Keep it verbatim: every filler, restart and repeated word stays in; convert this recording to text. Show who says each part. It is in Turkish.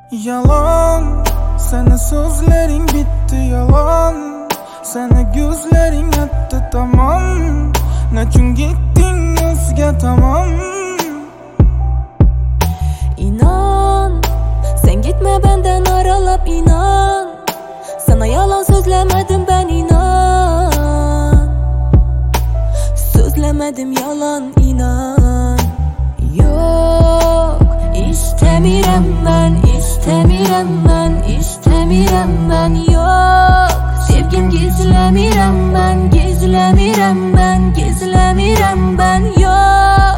Speaker 1: Yalan, sana sözlerin bitti yalan. Sana gözlerin attı tamam. Nechun gittin özge tamam.
Speaker 2: İnan, sen gitme benden aralap inan. Sana yalan sözlemedim ben inan. Sözlemedim yalan inan. Yok, istemirem ben, istemirem ben, istemirem ben. Yok, sevgim gizlemirem ben, gizlemirem ben, gizlemirem ben. Yok.